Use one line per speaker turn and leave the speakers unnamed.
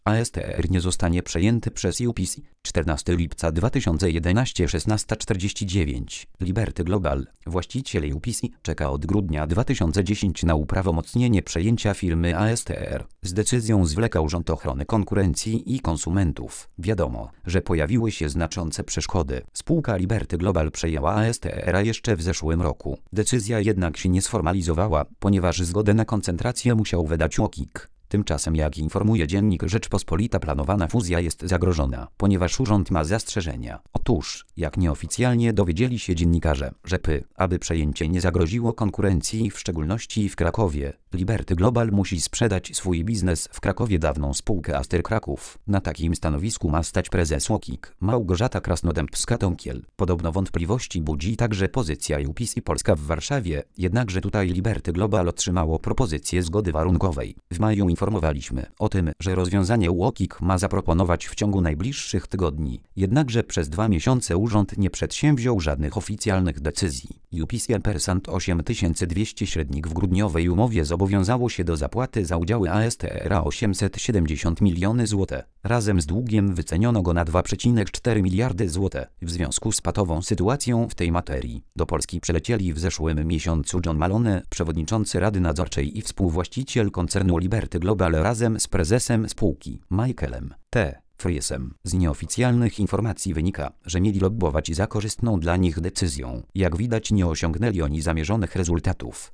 ASTR nie zostanie przejęty przez UPC. 14 lipca 2011 16:49. Liberty Global, właściciel UPC, czeka od grudnia 2010 na uprawomocnienie przejęcia firmy ASTR. Z decyzją zwlekał Rząd Ochrony Konkurencji i Konsumentów. Wiadomo, że pojawiły się znaczące przeszkody. Spółka Liberty Global przejęła ASTR jeszcze w zeszłym roku. Decyzja jednak się nie sformalizowała, ponieważ zgodę na koncentrację musiał wydać UOKiK. Tymczasem, jak informuje dziennik Rzeczpospolita, planowana fuzja jest zagrożona, ponieważ urząd ma zastrzeżenia. Otóż, jak nieoficjalnie dowiedzieli się dziennikarze, że aby przejęcie nie zagroziło konkurencji, w szczególności w Krakowie, Liberty Global musi sprzedać swój biznes w Krakowie, dawną spółkę Aster Kraków. Na takim stanowisku ma stać prezes UOKiK Małgorzata Krasnodębska-Tąkiel. Podobno wątpliwości budzi także pozycja UPC Polska w Warszawie, jednakże tutaj Liberty Global otrzymało propozycję zgody warunkowej. W maju informowaliśmy o tym, że rozwiązanie UOKiK ma zaproponować w ciągu najbliższych tygodni. Jednakże przez 2 miesiące urząd nie przedsięwziął żadnych oficjalnych decyzji. UPC Persant 8200 średnik w grudniowej umowie zobowiązało się do zapłaty za udziały ASTR 870 miliony zł. Razem z długiem wyceniono go na 2,4 miliardy zł. W związku z patową sytuacją w tej materii do Polski przylecieli w zeszłym miesiącu John Malone, przewodniczący Rady Nadzorczej i współwłaściciel koncernu Liberty Global, razem z prezesem spółki Michaelem T. Friesem. Z nieoficjalnych informacji wynika, że mieli lobbować za korzystną dla nich decyzją. Jak widać, nie osiągnęli oni zamierzonych rezultatów.